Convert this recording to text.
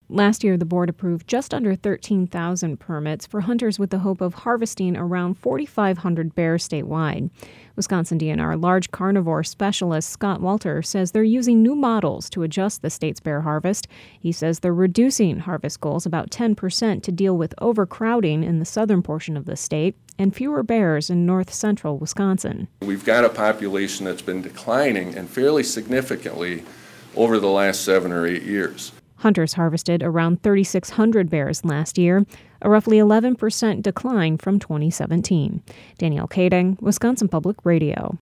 Last year, the board approved just under 13,000 permits for hunters with the hope of harvesting around 4,500 bears statewide. Wisconsin DNR large carnivore specialist Scott Walter says they're using new models to adjust the state's bear harvest. He says they're reducing harvest goals about 10% to deal with overcrowding in the southern portion of the state and fewer bears in north-central Wisconsin. We've got a population that's been declining and fairly significantly over the last 7 or 8 years. Hunters harvested around 3,600 bears last year, a roughly 11% decline from 2017. Danielle Kading, Wisconsin Public Radio.